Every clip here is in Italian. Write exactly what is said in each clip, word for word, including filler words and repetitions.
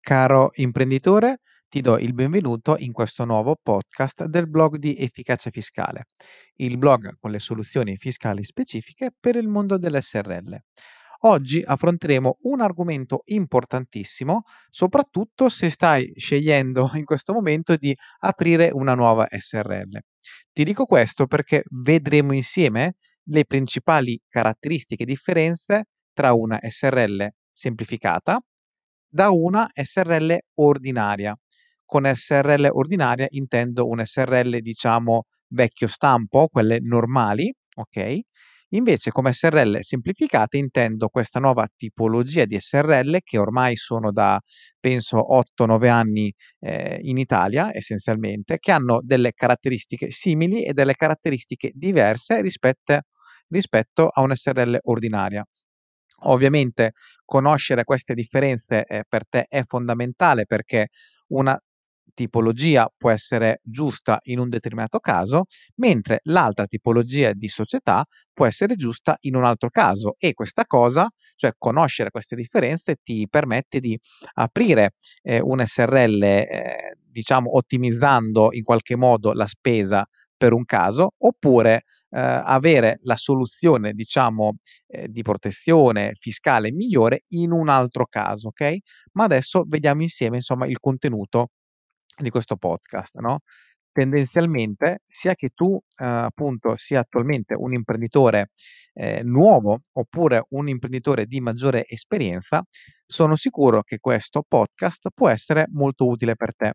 Caro imprenditore, ti do il benvenuto in questo nuovo podcast del blog di Efficacia Fiscale, il blog con le soluzioni fiscali specifiche per il mondo dell'S R L. Oggi affronteremo un argomento importantissimo, soprattutto se stai scegliendo in questo momento di aprire una nuova S R L. Ti dico questo perché vedremo insieme le principali caratteristiche e differenze tra una S R L semplificata da una S R L ordinaria. Con S R L ordinaria intendo un S R L diciamo vecchio stampo, quelle normali, okay, invece come S R L semplificate intendo questa nuova tipologia di S R L che ormai sono da penso otto, nove anni, ehm, in Italia essenzialmente, che hanno delle caratteristiche simili e delle caratteristiche diverse rispette rispetto a un S R L ordinaria. Ovviamente conoscere queste differenze, ehm, per te è fondamentale perché una tipologia può essere giusta in un determinato caso, mentre l'altra tipologia di società può essere giusta in un altro caso e questa cosa, cioè conoscere queste differenze, ti permette di aprire, ehm, un S R L, ehm, diciamo ottimizzando in qualche modo la spesa per un caso, oppure, ehm, avere la soluzione diciamo ehm, di protezione fiscale migliore in un altro caso, okay, ma adesso vediamo insieme insomma il contenuto di questo podcast, no. Tendenzialmente sia che tu, ehm, appunto sia attualmente un imprenditore, ehm, nuovo oppure un imprenditore di maggiore esperienza, sono sicuro che questo podcast può essere molto utile per te.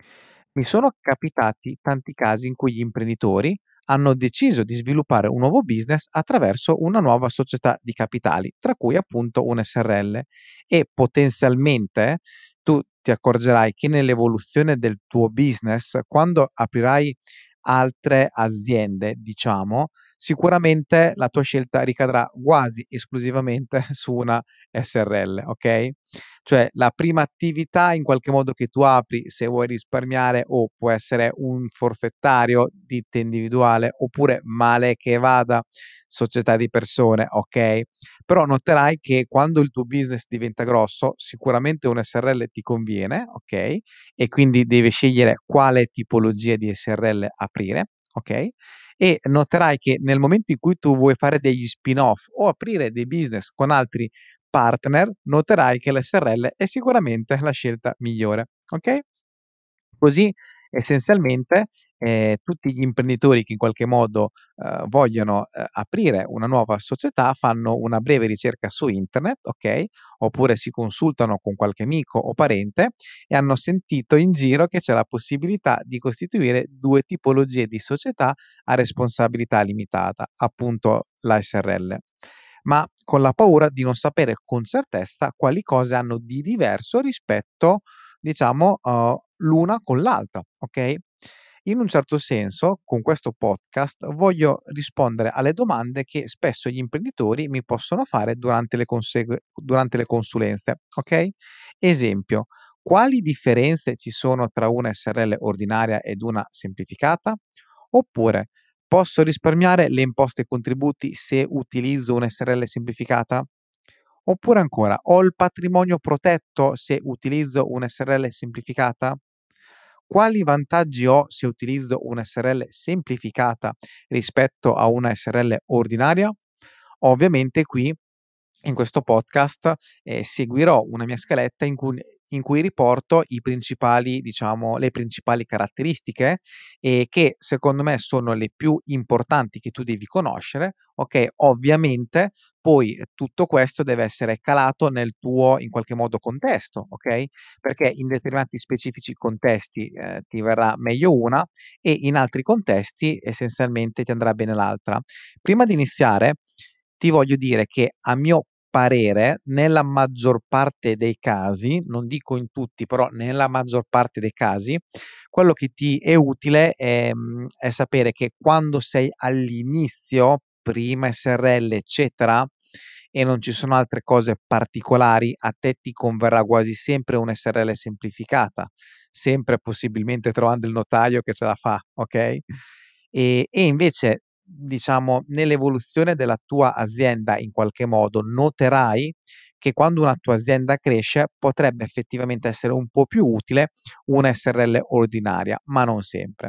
Mi sono capitati tanti casi in cui gli imprenditori hanno deciso di sviluppare un nuovo business attraverso una nuova società di capitali, tra cui appunto un S R L e potenzialmente tu ti accorgerai che nell'evoluzione del tuo business, quando aprirai altre aziende, diciamo, sicuramente la tua scelta ricadrà quasi esclusivamente su una S R L, okay? Cioè la prima attività in qualche modo che tu apri, se vuoi risparmiare, o può essere un forfettario, ditta individuale, oppure male che vada, società di persone, okay, però noterai che quando il tuo business diventa grosso, sicuramente un S R L ti conviene, okay, e quindi devi scegliere quale tipologia di S R L aprire, okay, e noterai che nel momento in cui tu vuoi fare degli spin-off o aprire dei business con altri partner, noterai che l'S R L è sicuramente la scelta migliore, okay? Così essenzialmente, ehm, tutti gli imprenditori che in qualche modo, uhm, vogliono, uhm, aprire una nuova società fanno una breve ricerca su internet, okay, oppure si consultano con qualche amico o parente e hanno sentito in giro che c'è la possibilità di costituire due tipologie di società a responsabilità limitata, appunto la S R L, ma con la paura di non sapere con certezza quali cose hanno di diverso rispetto, diciamo, uhm, l'una con l'altra, okay? In un certo senso, con questo podcast voglio rispondere alle domande che spesso gli imprenditori mi possono fare durante le consegue durante le consulenze, okay? Esempio: quali differenze ci sono tra una S R L ordinaria ed una semplificata? Oppure: posso risparmiare le imposte e contributi se utilizzo una S R L semplificata? Oppure ancora: ho il patrimonio protetto se utilizzo una S R L semplificata? Quali vantaggi ho se utilizzo una S R L semplificata rispetto a una S R L ordinaria? Ovviamente qui in questo podcast, ehm, seguirò una mia scaletta in cui in cui riporto i principali diciamo, le principali caratteristiche, ehm, che secondo me sono le più importanti che tu devi conoscere, okay, ovviamente poi tutto questo deve essere calato nel tuo, in qualche modo, contesto, okay, perché in determinati specifici contesti, ehm, ti verrà meglio una e in altri contesti essenzialmente ti andrà bene l'altra. Prima di iniziare ti voglio dire che a mio parere, nella maggior parte dei casi, non dico in tutti, però nella maggior parte dei casi, quello che ti è utile, ehm, è sapere che quando sei all'inizio, prima S R L eccetera, e non ci sono altre cose particolari, a te ti converrà quasi sempre un S R L semplificata, sempre possibilmente trovando il notaio che ce la fa, okay? E e invece, diciamo, nell'evoluzione della tua azienda in qualche modo noterai che quando una tua azienda cresce potrebbe effettivamente essere un po' più utile una S R L ordinaria, ma non sempre.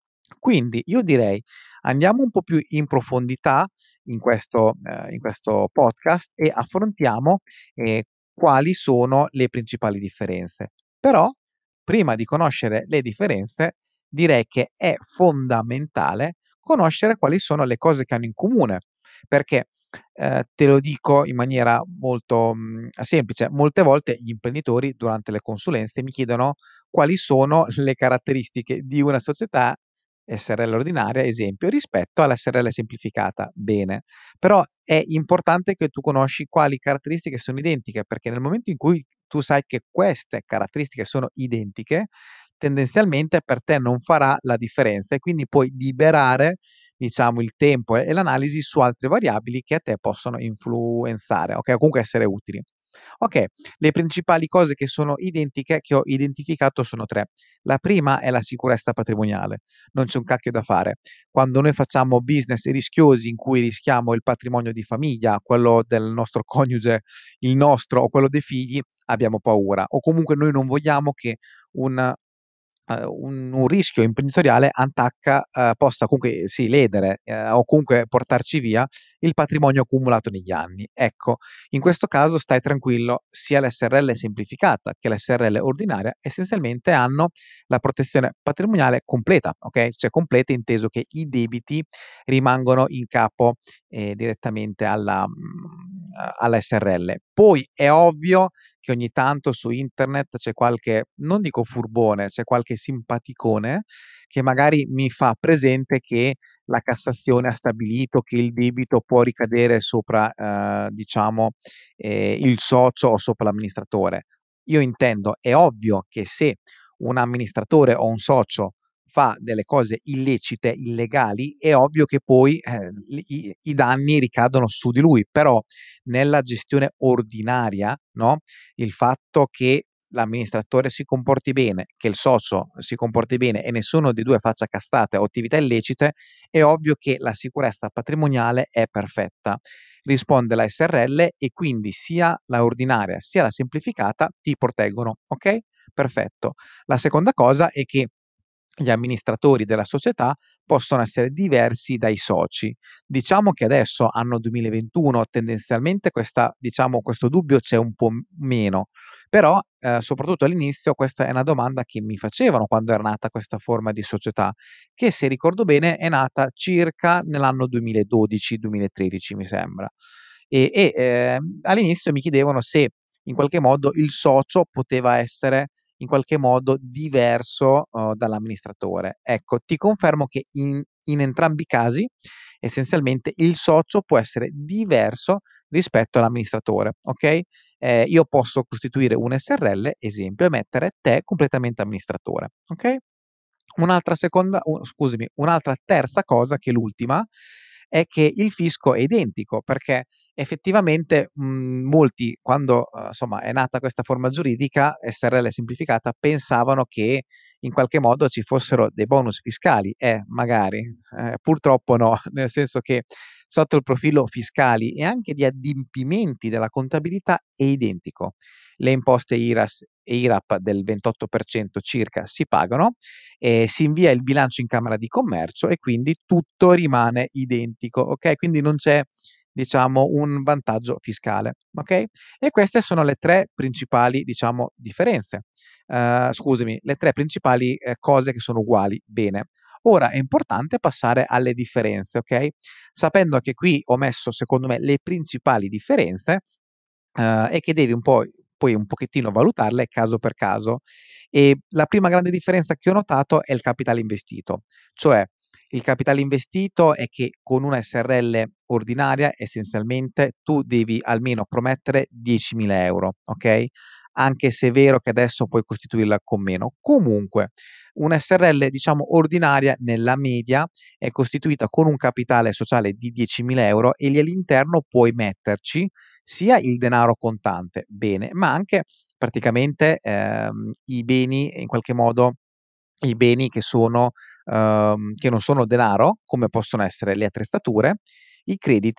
Quindi io direi andiamo un po' più in profondità in questo ehm, in questo podcast e affrontiamo, ehm, quali sono le principali differenze. Però prima di conoscere le differenze direi che è fondamentale conoscere quali sono le cose che hanno in comune, perché, ehm, te lo dico in maniera molto, mhmm, semplice, molte volte gli imprenditori durante le consulenze mi chiedono quali sono le caratteristiche di una società S R L ordinaria, esempio, rispetto alla S R L semplificata. Bene, però è importante che tu conosci quali caratteristiche sono identiche, perché nel momento in cui tu sai che queste caratteristiche sono identiche, tendenzialmente per te non farà la differenza e quindi puoi liberare, diciamo, il tempo e l'analisi su altre variabili che a te possono influenzare, okay, o comunque essere utili. Okay, le principali cose che sono identiche, che ho identificato sono tre. La prima è la sicurezza patrimoniale, non c'è un cacchio da fare. Quando noi facciamo business rischiosi in cui rischiamo il patrimonio di famiglia, quello del nostro coniuge, il nostro o quello dei figli, abbiamo paura o comunque noi non vogliamo che un ehm, un un rischio imprenditoriale attacca ehm, possa comunque sì ledere, ehm, o comunque portarci via il patrimonio accumulato negli anni. Ecco, in questo caso stai tranquillo, sia l'S R L semplificata che l'S R L ordinaria essenzialmente hanno la protezione patrimoniale completa, okay, cioè completa inteso che i debiti rimangono in capo, ehm, direttamente alla mhmm, a alla S R L. Poi è ovvio che ogni tanto su internet c'è qualche, non dico furbone, c'è qualche simpaticone che magari mi fa presente che la Cassazione ha stabilito che il debito può ricadere sopra, ehm, diciamo, ehm, il socio o sopra l'amministratore. Io intendo, è ovvio che se un amministratore o un socio fa delle cose illecite, illegali, è ovvio che poi, eh, i i danni ricadono su di lui, però nella gestione ordinaria, no, il fatto che l'amministratore si comporti bene, che il socio si comporti bene e nessuno dei due faccia cazzate o attività illecite, è ovvio che la sicurezza patrimoniale è perfetta. Risponde la S R L e quindi sia la ordinaria sia la semplificata ti proteggono, ok? Perfetto. La seconda cosa è che gli amministratori della società possono essere diversi dai soci. Diciamo che adesso, anno duemilaventuno, tendenzialmente questa diciamo, questo dubbio c'è un po' m meno, però, ehm, soprattutto all'inizio questa è una domanda che mi facevano quando era nata questa forma di società, che se ricordo bene è nata circa nell'anno duemiladodici, duemilatredici mi sembra. E e, ehm, all'inizio mi chiedevano se in qualche modo il socio poteva essere in qualche modo diverso, uhm, dall'amministratore. Ecco, ti confermo che in in entrambi i casi, essenzialmente, il socio può essere diverso rispetto all'amministratore, okay, ehm, io posso costituire un S R L, esempio, e mettere te completamente amministratore, okay? Un'altra seconda u scusami, un'altra terza cosa, che è l'ultima, è che il fisco è identico, perché effettivamente, mhmm, molti quando, uhm, insomma è nata questa forma giuridica, S R L semplificata, pensavano che in qualche modo ci fossero dei bonus fiscali. Eh, magari, ehm, purtroppo no, nel senso che sotto il profilo fiscali e anche di adempimenti della contabilità è identico. Le imposte IRAS e IRAP del ventotto per cento circa si pagano, ehm, si invia il bilancio in Camera di Commercio e quindi tutto rimane identico, okay, quindi non c'è, diciamo, un vantaggio fiscale, okay? E queste sono le tre principali, diciamo, differenze. Uhm, scusami, le tre principali, ehm, cose che sono uguali. Bene. Ora è importante passare alle differenze, okay, sapendo che qui ho messo, secondo me, le principali differenze, uhm, e che devi un po' poi un pochettino valutarle caso per caso. E la prima grande differenza che ho notato è il capitale investito, cioè il capitale investito è che con una S R L ordinaria essenzialmente tu devi almeno promettere diecimila euro, okay, anche se è vero che adesso puoi costituirla con meno. Comunque una S R L diciamo ordinaria nella media è costituita con un capitale sociale di diecimila euro e lì all'interno puoi metterci sia il denaro contante, bene, ma anche praticamente, ehm, i beni in qualche modo i beni che sono uhm, che non sono denaro, come possono essere le attrezzature, i crediti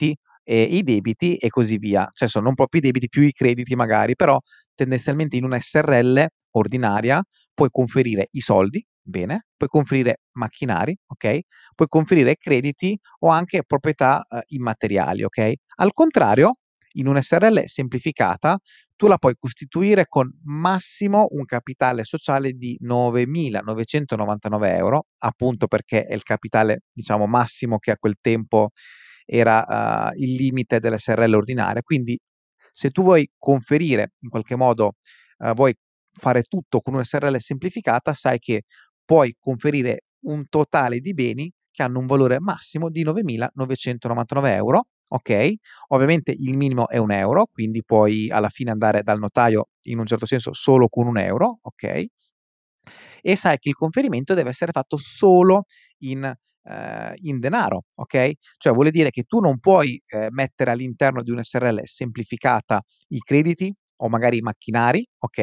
e i debiti e così via. Cioè sono non proprio i debiti, più i crediti magari, però tendenzialmente in una S R L ordinaria puoi conferire i soldi, bene, puoi conferire macchinari, ok? Puoi conferire crediti o anche proprietà eh, immateriali, ok? Al contrario, in una S R L semplificata tu la puoi costituire con massimo un capitale sociale di novemilanovecentonovantanove euro, appunto perché è il capitale, diciamo, massimo che a quel tempo era uh, il limite dell'S R L ordinaria. Quindi se tu vuoi conferire, in qualche modo, uh, vuoi fare tutto con una S R L semplificata, sai che puoi conferire un totale di beni che hanno un valore massimo di novemilanovecentonovantanove euro, ok? Ovviamente il minimo è un euro, quindi puoi alla fine andare dal notaio in un certo senso solo con un euro, ok? E sai che il conferimento deve essere fatto solo in, eh, in denaro, ok? Cioè vuol dire che tu non puoi eh, mettere all'interno di una S R L semplificata i crediti o magari i macchinari, ok?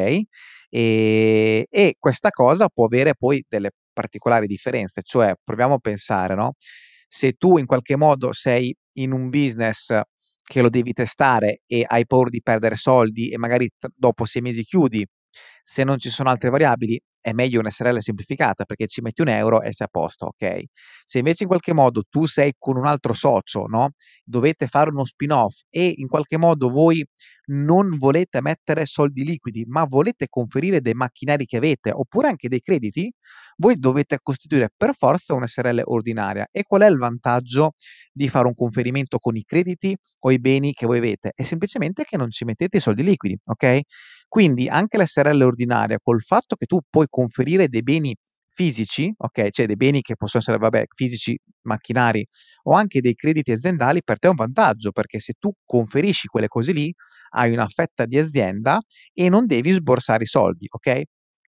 E, e questa cosa può avere poi delle particolari differenze, cioè proviamo a pensare, no? Se tu in qualche modo sei in un business che lo devi testare e hai paura di perdere soldi e magari t- dopo sei mesi chiudi, se non ci sono altre variabili, è meglio una S R L semplificata perché ci metti un euro e sei a posto, ok? Se invece in qualche modo tu sei con un altro socio, no? Dovete fare uno spin-off e in qualche modo voi non volete mettere soldi liquidi, ma volete conferire dei macchinari che avete oppure anche dei crediti, voi dovete costituire per forza una S R L ordinaria. E qual è il vantaggio di fare un conferimento con i crediti o i beni che voi avete? È semplicemente che non ci mettete i soldi liquidi, ok? Quindi anche l'S R L ordinaria, col fatto che tu puoi conferire dei beni fisici, ok? Cioè dei beni che possono essere, vabbè, fisici, macchinari o anche dei crediti aziendali, per te è un vantaggio, perché se tu conferisci quelle cose lì, hai una fetta di azienda e non devi sborsare i soldi, ok?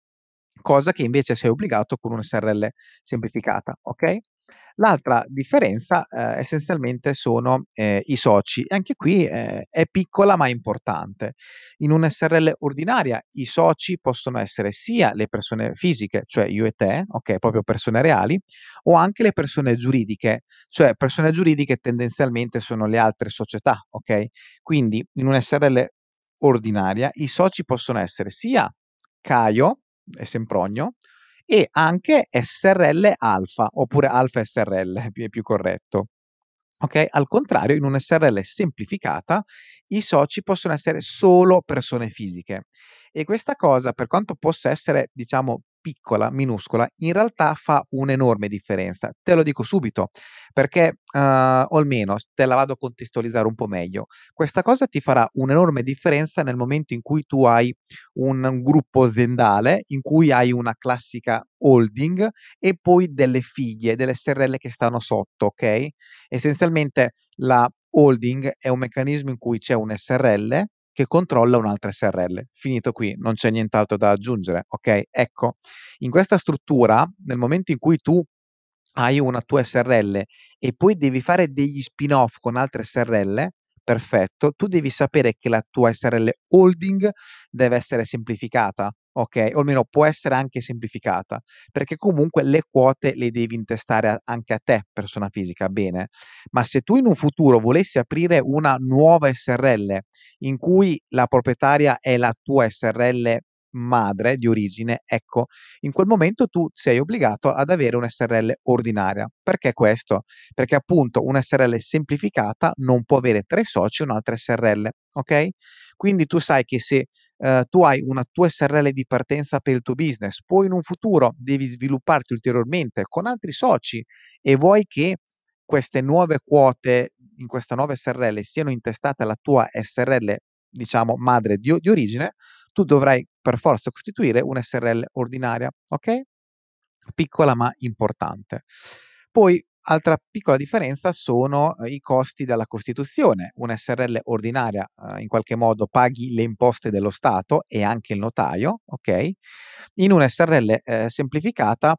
Cosa che invece sei obbligato con una S R L semplificata, ok? L'altra differenza eh, essenzialmente sono eh, i soci, e anche qui eh, è piccola ma importante. In una S R L ordinaria i soci possono essere sia le persone fisiche, cioè io e te, ok, proprio persone reali, o anche le persone giuridiche, cioè persone giuridiche tendenzialmente sono le altre società, ok? Quindi in una S R L ordinaria i soci possono essere sia Caio e Sempronio e anche S R L alfa oppure alfa S R L è più, è più corretto. Ok? Al contrario, in un S R L semplificata, i soci possono essere solo persone fisiche. E questa cosa, per quanto possa essere, diciamo, piccola, minuscola, in realtà fa un'enorme differenza. Te lo dico subito, perché, uh, o almeno te la vado a contestualizzare un po' meglio. Questa cosa ti farà un'enorme differenza nel momento in cui tu hai un, un gruppo aziendale, in cui hai una classica holding e poi delle figlie, delle S R L che stanno sotto, ok? Essenzialmente la holding è un meccanismo in cui c'è un S R L che controlla un'altra S R L. Finito qui, non c'è nient'altro da aggiungere, ok? Ecco, in questa struttura, nel momento in cui tu hai una tua S R L e poi devi fare degli spin-off con altre S R L, perfetto, tu devi sapere che la tua S R L holding deve essere semplificata, ok? O almeno può essere anche semplificata, perché comunque le quote le devi intestare a- anche a te, persona fisica, bene? Ma se tu in un futuro volessi aprire una nuova S R L in cui la proprietaria è la tua S R L madre di origine, ecco, in quel momento tu sei obbligato ad avere una S R L ordinaria. Perché questo? Perché appunto una S R L semplificata non può avere tre soci e un'altra S R L, ok? Quindi tu sai che se eh, tu hai una tua S R L di partenza per il tuo business, poi in un futuro devi svilupparti ulteriormente con altri soci e vuoi che queste nuove quote in questa nuova S R L siano intestate alla tua S R L, diciamo, madre di, di origine, tu dovrai per forza costituire una S R L ordinaria, ok? Piccola ma importante. Poi, altra piccola differenza sono eh, i costi della costituzione. Una S R L ordinaria, eh, in qualche modo paghi le imposte dello Stato e anche il notaio, ok? In una S R L eh, semplificata,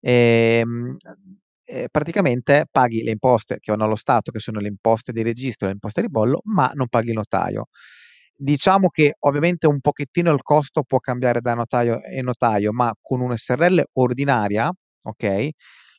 ehm, eh, praticamente paghi le imposte che vanno allo Stato, che sono le imposte di registro e le imposte di bollo, ma non paghi il notaio. Diciamo che ovviamente un pochettino il costo può cambiare da notaio e notaio, ma con una S R L ordinaria, ok?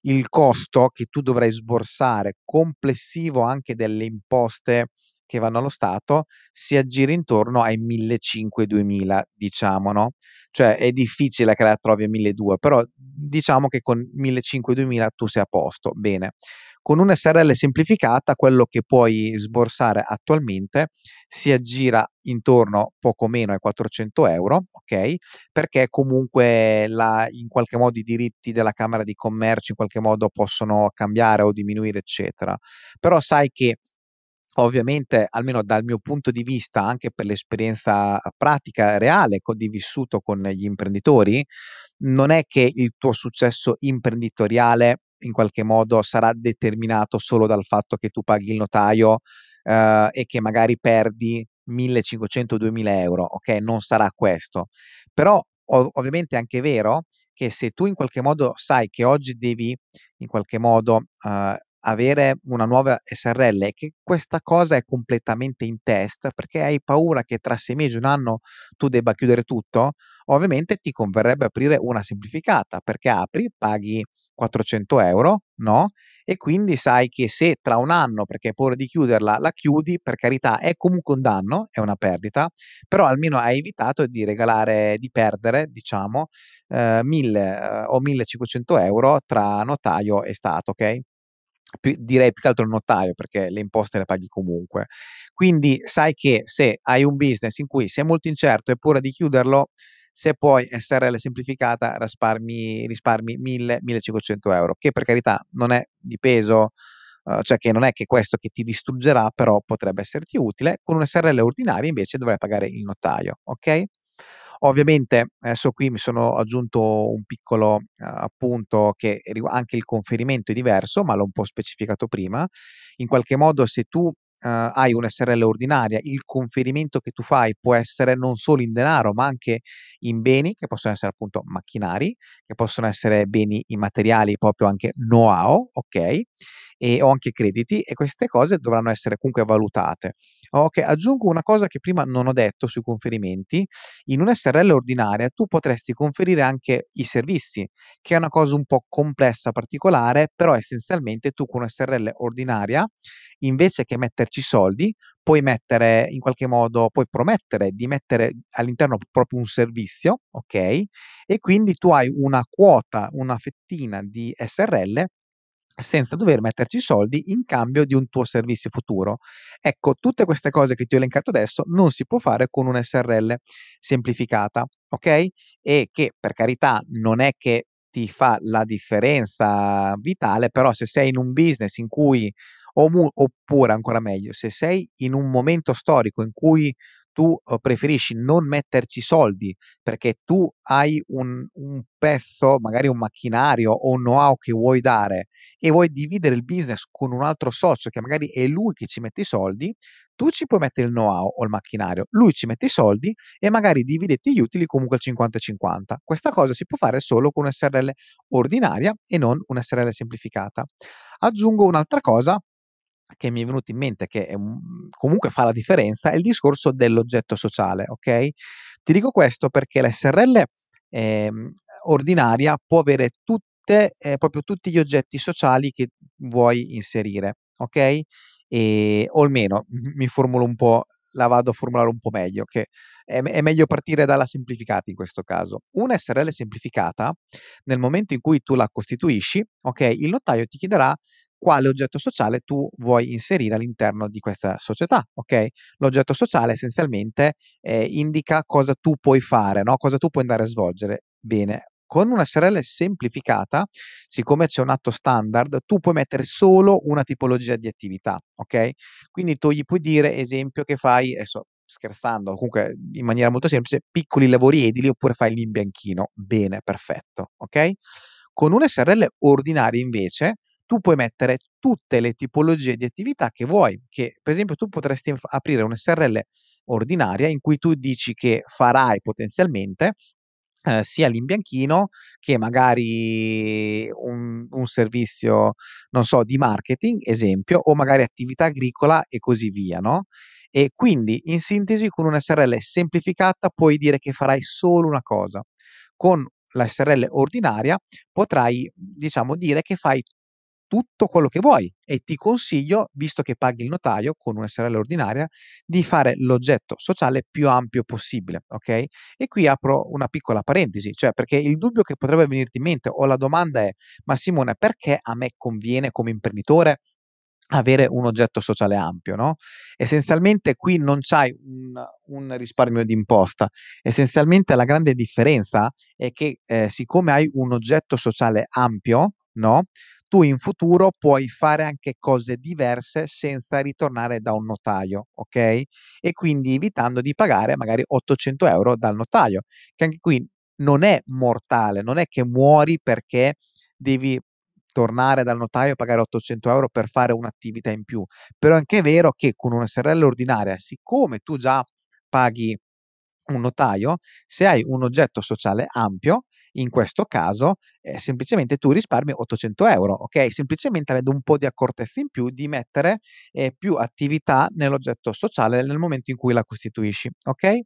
il costo che tu dovrai sborsare complessivo anche delle imposte che vanno allo Stato si aggira intorno ai millecinquecento-duemila, diciamo, no? Cioè è difficile che la trovi a milleduecento, però diciamo che con millecinquecento-duemila tu sei a posto. Bene. Con un S R L semplificata, quello che puoi sborsare attualmente si aggira intorno poco meno ai quattrocento euro, ok? Perché comunque la, in qualche modo i diritti della Camera di Commercio in qualche modo possono cambiare o diminuire, eccetera. Però sai che ovviamente, almeno dal mio punto di vista, anche per l'esperienza pratica reale co- di vissuto con gli imprenditori, non è che il tuo successo imprenditoriale in qualche modo sarà determinato solo dal fatto che tu paghi il notaio eh, e che magari perdi millecinquecento-duemila euro, ok? Non sarà questo. Però ov- ovviamente è anche vero che se tu in qualche modo sai che oggi devi in qualche modo eh, avere una nuova S R L e che questa cosa è completamente in test perché hai paura che tra sei mesi, un anno tu debba chiudere tutto, ovviamente ti converrebbe aprire una semplificata perché apri, paghi quattrocento euro, no? E quindi sai che se tra un anno, perché hai paura di chiuderla, la chiudi, per carità, è comunque un danno, è una perdita, però almeno hai evitato di regalare, di perdere, diciamo, eh, mille eh, o millecinquecento euro tra notaio e Stato, ok? Più- direi più che altro il notaio perché le imposte le paghi comunque. Quindi sai che se hai un business in cui sei molto incerto e paura di chiuderlo, se poi S R L semplificata risparmi, risparmi mille-millecinquecento euro, che per carità non è di peso, eh, cioè che non è che questo che ti distruggerà, però potrebbe esserti utile. Con un S R L ordinario invece dovrai pagare il notaio, ok? Ovviamente adesso qui mi sono aggiunto un piccolo eh, appunto che rigu- anche il conferimento è diverso, ma l'ho un po' specificato prima. In qualche modo se tu eh, hai una S R L ordinaria, il conferimento che tu fai può essere non solo in denaro, ma anche in beni, che possono essere appunto macchinari, che possono essere beni immateriali, proprio anche know-how, ok? E, o anche crediti, e queste cose dovranno essere comunque valutate. Ok, aggiungo una cosa che prima non ho detto sui conferimenti. In una S R L ordinaria tu potresti conferire anche i servizi, che è una cosa un po' complessa, particolare, però essenzialmente tu con una S R L ordinaria, invece che metterci soldi, puoi mettere in qualche modo, puoi promettere di mettere all'interno proprio un servizio, ok? E quindi tu hai una quota, una fettina di S R L senza dover metterci soldi in cambio di un tuo servizio futuro. Ecco, tutte queste cose che ti ho elencato adesso non si può fare con un S R L semplificata, ok? E che per carità non è che ti fa la differenza vitale, però se sei in un business in cui, o mu- oppure ancora meglio, se sei in un momento storico in cui tu eh, preferisci non metterci soldi perché tu hai un, un pezzo, magari un macchinario o un know-how che vuoi dare e vuoi dividere il business con un altro socio che magari è lui che ci mette i soldi, tu ci puoi mettere il know-how o il macchinario, lui ci mette i soldi e magari dividete gli utili comunque al cinquanta cinquanta. Questa cosa si può fare solo con una S R L ordinaria e non una S R L semplificata. Aggiungo un'altra cosa che mi è venuto in mente che è un- comunque fa la differenza, è il discorso dell'oggetto sociale, ok? Ti dico questo perché la S R L ehm, ordinaria può avere tutte, eh, proprio tutti gli oggetti sociali che vuoi inserire, ok? E, o almeno mi formulo un po', la vado a formulare un po' meglio, che è, è meglio partire dalla semplificata in questo caso. Una S R L semplificata, nel momento in cui tu la costituisci, ok, il notaio ti chiederà quale oggetto sociale tu vuoi inserire all'interno di questa società, ok? L'oggetto sociale essenzialmente eh, indica cosa tu puoi fare, no? Cosa tu puoi andare a svolgere. Bene, con una S R L semplificata, siccome c'è un atto standard, tu puoi mettere solo una tipologia di attività, ok? Quindi tu gli puoi dire, esempio, che fai, adesso scherzando, comunque in maniera molto semplice, piccoli lavori edili oppure fai l'imbianchino. Bene, perfetto, ok? Con un S R L ordinario invece tu puoi mettere tutte le tipologie di attività che vuoi, che per esempio tu potresti inf- aprire un S R L ordinaria in cui tu dici che farai potenzialmente eh, sia l'imbianchino che magari un, un servizio, non so, di marketing, esempio, o magari attività agricola e così via, no? E quindi, in sintesi, con una S R L semplificata puoi dire che farai solo una cosa. Con la S R L ordinaria potrai, diciamo, dire che fai tutto quello che vuoi e ti consiglio, visto che paghi il notaio con una S R L ordinaria, di fare l'oggetto sociale più ampio possibile, ok? E qui apro una piccola parentesi, cioè perché il dubbio che potrebbe venirti in mente o la domanda è: ma Simone, perché a me conviene come imprenditore avere un oggetto sociale ampio, no? Essenzialmente qui non c'hai un, un risparmio d'imposta, essenzialmente la grande differenza è che eh, siccome hai un oggetto sociale ampio, no? Tu in futuro puoi fare anche cose diverse senza ritornare da un notaio, ok? E quindi evitando di pagare magari ottocento euro dal notaio, che anche qui non è mortale, non è che muori perché devi tornare dal notaio e pagare ottocento euro per fare un'attività in più. Però è anche vero che con una S R L ordinaria, siccome tu già paghi un notaio, se hai un oggetto sociale ampio, in questo caso, eh, semplicemente tu risparmi ottocento euro, ok? Semplicemente avendo un po' di accortezza in più di mettere eh, più attività nell'oggetto sociale nel momento in cui la costituisci, ok?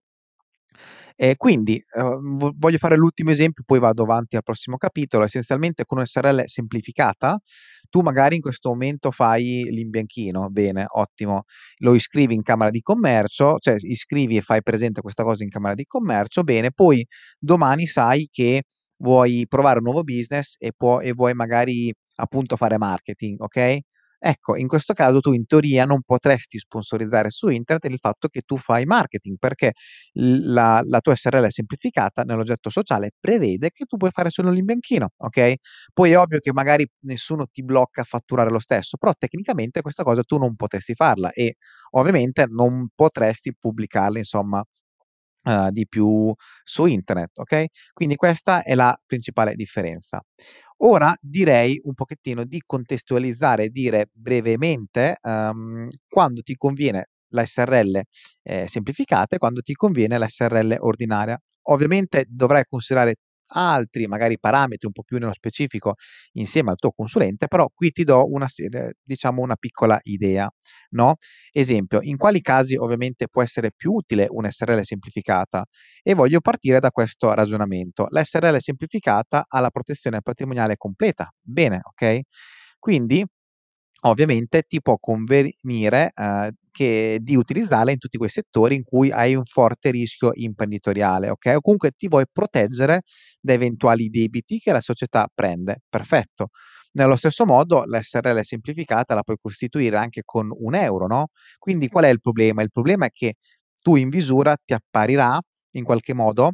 E quindi eh, vo- voglio fare l'ultimo esempio, poi vado avanti al prossimo capitolo. Essenzialmente con una S R L semplificata, tu magari in questo momento fai l'imbianchino, bene, ottimo, lo iscrivi in Camera di Commercio, cioè iscrivi e fai presente questa cosa in Camera di Commercio, bene, poi domani sai che vuoi provare un nuovo business e, può, e vuoi magari appunto fare marketing, ok? Ecco, in questo caso tu in teoria non potresti sponsorizzare su internet il fatto che tu fai marketing, perché la, la tua S R L semplificata nell'oggetto sociale prevede che tu puoi fare solo l'imbianchino, ok? Poi è ovvio che magari nessuno ti blocca a fatturare lo stesso, però tecnicamente questa cosa tu non potresti farla e ovviamente non potresti pubblicarla, insomma, eh, di più su internet, ok? Quindi questa è la principale differenza. Ora direi un pochettino di contestualizzare e dire brevemente ehm, quando ti conviene la S R L eh, semplificata e quando ti conviene la S R L ordinaria. Ovviamente dovrai considerare altri magari parametri un po' più nello specifico insieme al tuo consulente, però qui ti do una serie, diciamo una piccola idea, no? Esempio, in quali casi ovviamente può essere più utile una S R L semplificata? E voglio partire da questo ragionamento. La S R L semplificata ha la protezione patrimoniale completa. Bene, ok? Quindi ovviamente ti può convenire eh, che, di utilizzarla in tutti quei settori in cui hai un forte rischio imprenditoriale, ok? O comunque ti vuoi proteggere da eventuali debiti che la società prende. Perfetto. Nello stesso modo, la S R L semplificata la puoi costituire anche con un euro, no? Quindi qual è il problema? Il problema è che tu in visura ti apparirà in qualche modo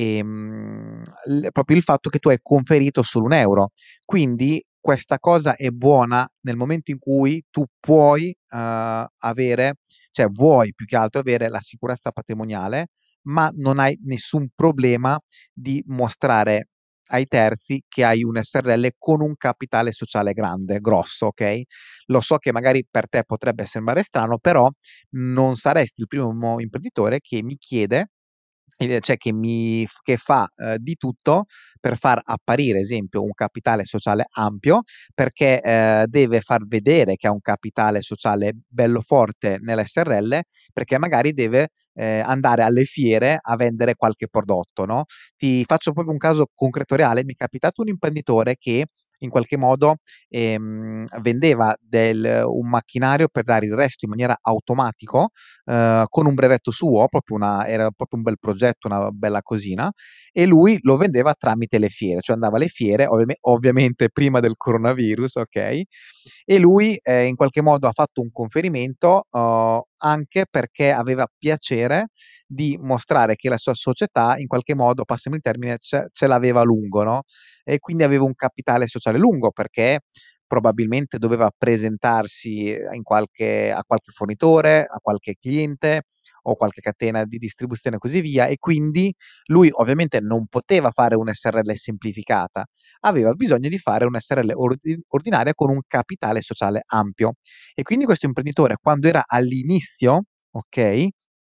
ehm, l- proprio il fatto che tu hai conferito solo un euro. Quindi questa cosa è buona nel momento in cui tu puoi eh, avere, cioè vuoi più che altro avere la sicurezza patrimoniale, ma non hai nessun problema di mostrare ai terzi che hai un S R L con un capitale sociale grande, grosso, ok? Lo so che magari per te potrebbe sembrare strano, però non saresti il primo imprenditore che mi chiede eh, cioè che, mi, che fa eh, di tutto per far apparire, esempio, un capitale sociale ampio, perché eh, deve far vedere che ha un capitale sociale bello forte nell'S R L, perché magari deve eh, andare alle fiere a vendere qualche prodotto, no? Ti faccio proprio un caso concreto reale, mi è capitato un imprenditore che in qualche modo ehm, vendeva del, un macchinario per dare il resto in maniera automatico eh, con un brevetto suo, proprio una, era proprio un bel progetto, una bella cosina, e lui lo vendeva tramite le fiere, cioè andava alle fiere, ovvi- ovviamente prima del coronavirus, ok? E lui eh, in qualche modo ha fatto un conferimento eh, anche perché aveva piacere di mostrare che la sua società in qualche modo, passami il termine, ce, ce l'aveva lungo, no? E quindi aveva un capitale sociale lungo perché probabilmente doveva presentarsi in qualche, a qualche fornitore, a qualche cliente o qualche catena di distribuzione e così via, e quindi lui ovviamente non poteva fare un S R L semplificata, aveva bisogno di fare un S R L ordi- ordinaria con un capitale sociale ampio. E quindi questo imprenditore, quando era all'inizio, ok,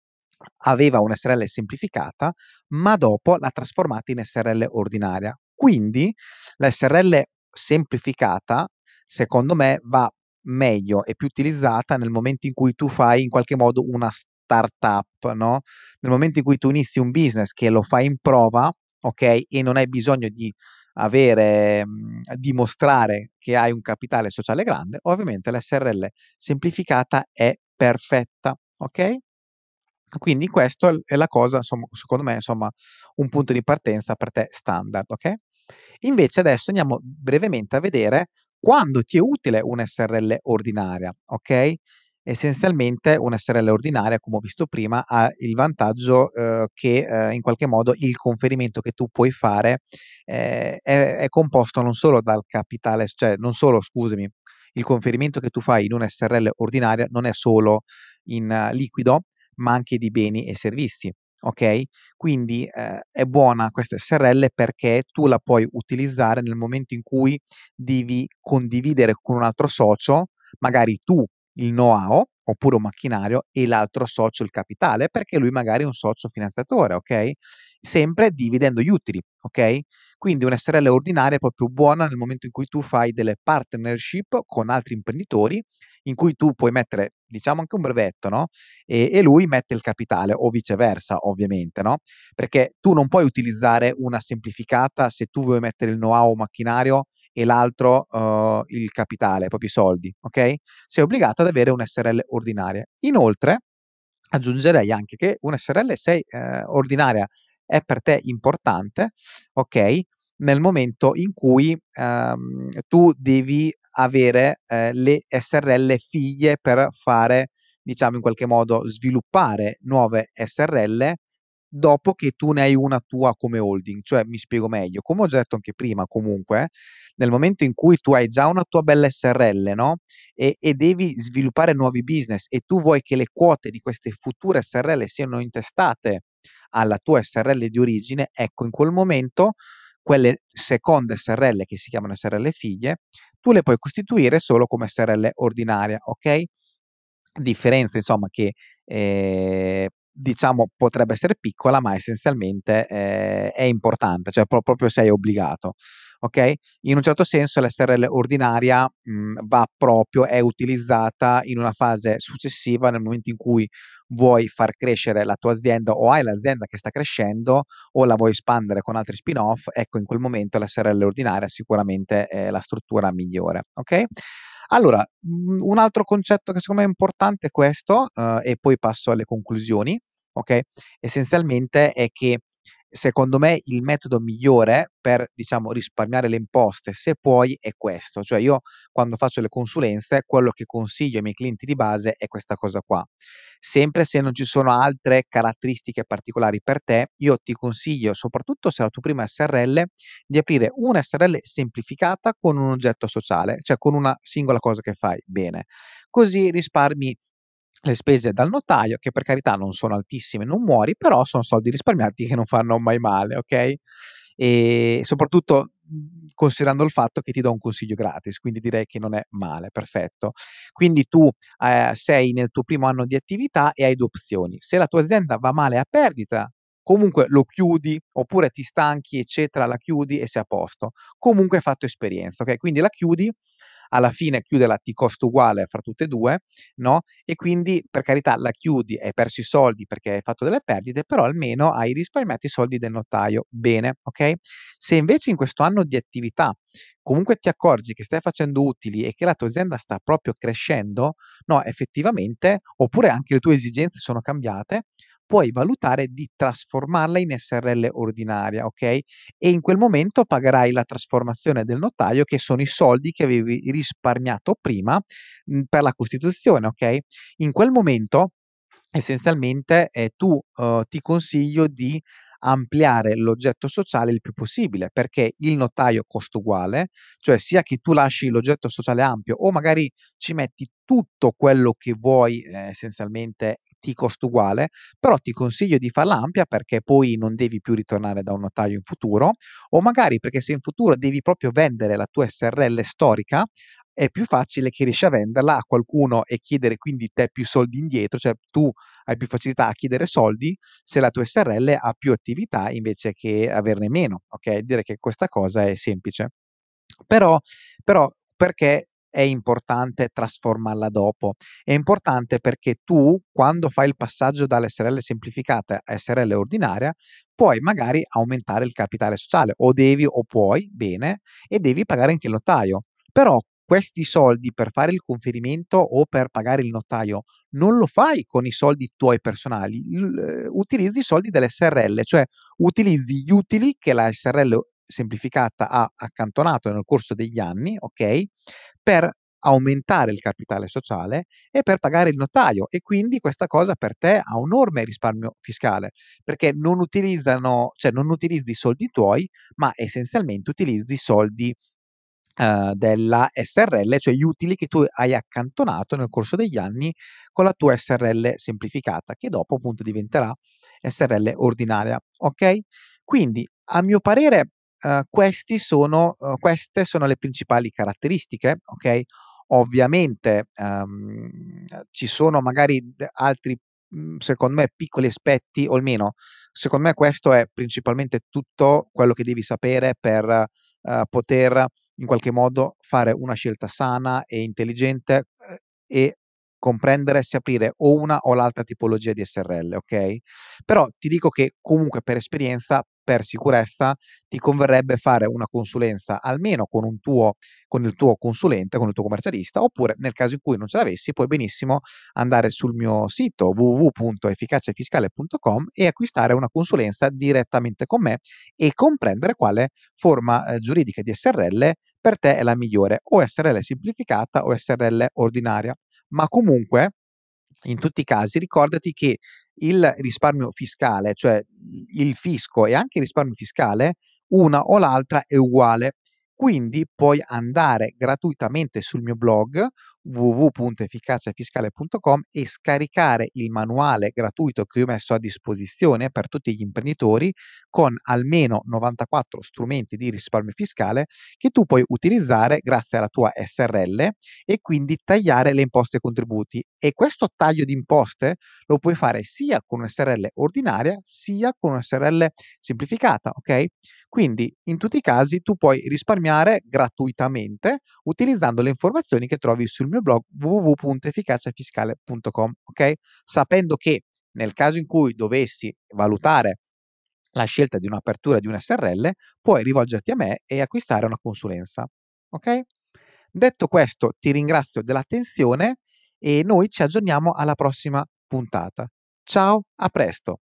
aveva una S R L semplificata, ma dopo l'ha trasformata in S R L ordinaria. Quindi la S R L semplificata, secondo me, va meglio e più utilizzata nel momento in cui tu fai in qualche modo una startup, no? Nel momento in cui tu inizi un business che lo fai in prova, ok? E non hai bisogno di avere, mh, dimostrare che hai un capitale sociale grande, ovviamente l'S R L semplificata è perfetta, ok? Quindi questo è è la cosa, insomma, secondo me, insomma, un punto di partenza per te standard, ok? Invece adesso andiamo brevemente a vedere quando ti è utile una S R L ordinaria, ok? Essenzialmente una S R L ordinaria, come ho visto prima, ha il vantaggio eh, che eh, in qualche modo il conferimento che tu puoi fare eh, è, è composto non solo dal capitale, cioè non solo, scusami, il conferimento che tu fai in una S R L ordinaria non è solo in eh, liquido, ma anche di beni e servizi, ok? Quindi eh, è buona questa S R L perché tu la puoi utilizzare nel momento in cui devi condividere con un altro socio, magari tu il know-how oppure un macchinario e l'altro socio il capitale, perché lui magari è un socio finanziatore, ok? Sempre dividendo gli utili, ok? Quindi una S R L ordinaria è proprio buona nel momento in cui tu fai delle partnership con altri imprenditori in cui tu puoi mettere, diciamo, anche un brevetto, no? E, e lui mette il capitale o viceversa, ovviamente, no? Perché tu non puoi utilizzare una semplificata se tu vuoi mettere il know-how macchinario e l'altro uh, il capitale, proprio i soldi, ok? Sei obbligato ad avere una S R L ordinaria. Inoltre, aggiungerei anche che una S R L sei, eh, ordinaria è per te importante, ok? Nel momento in cui ehm, tu devi avere eh, le S R L figlie per fare, diciamo in qualche modo, sviluppare nuove S R L dopo che tu ne hai una tua come holding. Cioè, mi spiego meglio, come ho già detto anche prima, comunque, nel momento in cui tu hai già una tua bella S R L, no? E, e devi sviluppare nuovi business e tu vuoi che le quote di queste future S R L siano intestate alla tua S R L di origine, ecco, in quel momento quelle seconde S R L che si chiamano S R L figlie, tu le puoi costituire solo come S R L ordinaria, ok? Differenza, insomma, che eh, diciamo potrebbe essere piccola, ma essenzialmente eh, è importante, cioè pro- proprio sei obbligato, ok? In un certo senso l'S R L ordinaria mh, va proprio, è utilizzata in una fase successiva nel momento in cui vuoi far crescere la tua azienda o hai l'azienda che sta crescendo o la vuoi espandere con altri spin-off, ecco in quel momento l'S R L ordinaria sicuramente è la struttura migliore, ok? Allora, mh, un altro concetto che secondo me è importante è questo, eh, e poi passo alle conclusioni, ok? Essenzialmente è che secondo me il metodo migliore per, diciamo, risparmiare le imposte, se puoi, è questo. Cioè io quando faccio le consulenze, quello che consiglio ai miei clienti di base è questa cosa qua. Sempre se non ci sono altre caratteristiche particolari per te, io ti consiglio, soprattutto se è la tua prima S R L, di aprire una S R L semplificata con un oggetto sociale, cioè con una singola cosa che fai bene. Così risparmi le spese dal notaio, che per carità non sono altissime, non muori, però sono soldi risparmiati che non fanno mai male, ok? E soprattutto mh, considerando il fatto che ti do un consiglio gratis, quindi direi che non è male, perfetto. Quindi tu eh, sei nel tuo primo anno di attività e hai due opzioni. Se la tua azienda va male a perdita, comunque lo chiudi, oppure ti stanchi, eccetera, la chiudi e sei a posto. Comunque hai fatto esperienza, ok? Quindi la chiudi, alla fine chiuderla ti costa uguale fra tutte e due, no? E quindi per carità la chiudi, hai perso i soldi perché hai fatto delle perdite, però almeno hai risparmiato i soldi del notaio. Bene, ok? Se invece in questo anno di attività comunque ti accorgi che stai facendo utili e che la tua azienda sta proprio crescendo, no, effettivamente, oppure anche le tue esigenze sono cambiate, puoi valutare di trasformarla in S R L ordinaria, ok? E in quel momento pagherai la trasformazione del notaio, che sono i soldi che avevi risparmiato prima mh, per la costituzione, ok? In quel momento, essenzialmente, eh, tu eh, ti consiglio di ampliare l'oggetto sociale il più possibile, perché il notaio costa uguale, cioè sia che tu lasci l'oggetto sociale ampio o magari ci metti tutto quello che vuoi, eh, essenzialmente ti costa uguale, però ti consiglio di farla ampia perché poi non devi più ritornare da un notaio in futuro, o magari perché se in futuro devi proprio vendere la tua S R L storica, è più facile che riesci a venderla a qualcuno e chiedere quindi te più soldi indietro, cioè tu hai più facilità a chiedere soldi se la tua S R L ha più attività invece che averne meno, ok? Direi che questa cosa è semplice. Però, però perché è importante trasformarla dopo? È importante perché tu, quando fai il passaggio dall'S R L semplificata a S R L ordinaria, puoi magari aumentare il capitale sociale, o devi o puoi, bene, e devi pagare anche il notaio. Però questi soldi per fare il conferimento o per pagare il notaio non lo fai con i soldi tuoi personali, il ehm, utilizzi i soldi dell'S R L, cioè utilizzi gli utili che la S R L semplificata ha accantonato nel corso degli anni, okay, per aumentare il capitale sociale e per pagare il notaio, e quindi questa cosa per te ha un enorme risparmio fiscale, perché non utilizzano cioè non utilizzi i soldi tuoi, ma essenzialmente utilizzi i soldi ehm, della S R L, cioè gli utili che tu hai accantonato nel corso degli anni con la tua S R L semplificata, che dopo appunto diventerà S R L ordinaria, okay? Quindi a mio parere, ehm, questi sono uhm, queste sono le principali caratteristiche, okay? Ovviamente, ehm, ci sono magari d altri, mhmm, secondo me piccoli aspetti, o almeno secondo me questo è principalmente tutto quello che devi sapere per, ehm, poter in qualche modo fare una scelta sana e intelligente, ehm, e comprendere se aprire o una o l'altra tipologia di S R L, okay? Però ti dico che comunque per esperienza, per sicurezza, ti converrebbe fare una consulenza almeno con un tuo con il tuo consulente, con il tuo commercialista, oppure nel caso in cui non ce l'avessi puoi benissimo andare sul mio sito w w w punto efficaciafiscale punto com e acquistare una consulenza direttamente con me e comprendere quale forma, ehm, giuridica di S R L per te è la migliore, o S R L semplificata o S R L ordinaria. Ma comunque, in tutti i casi, ricordati che il risparmio fiscale, cioè il fisco e anche il risparmio fiscale, una o l'altra è uguale. Quindi puoi andare gratuitamente sul mio blog w w w punto efficaciafiscale punto com e scaricare il manuale gratuito che ho messo a disposizione per tutti gli imprenditori, con almeno novantaquattro strumenti di risparmio fiscale che tu puoi utilizzare grazie alla tua S R L e quindi tagliare le imposte e contributi. E questo taglio di imposte lo puoi fare sia con una S R L ordinaria, sia con una S R L semplificata, okay? Quindi in tutti i casi tu puoi risparmiare gratuitamente utilizzando le informazioni che trovi sul mio blog w w w punto efficaciafiscale punto com, okay? Sapendo che nel caso in cui dovessi valutare la scelta di un'apertura di un S R L, puoi rivolgerti a me e acquistare una consulenza, okay? Detto questo, ti ringrazio dell'attenzione e noi ci aggiorniamo alla prossima puntata. Ciao, a presto.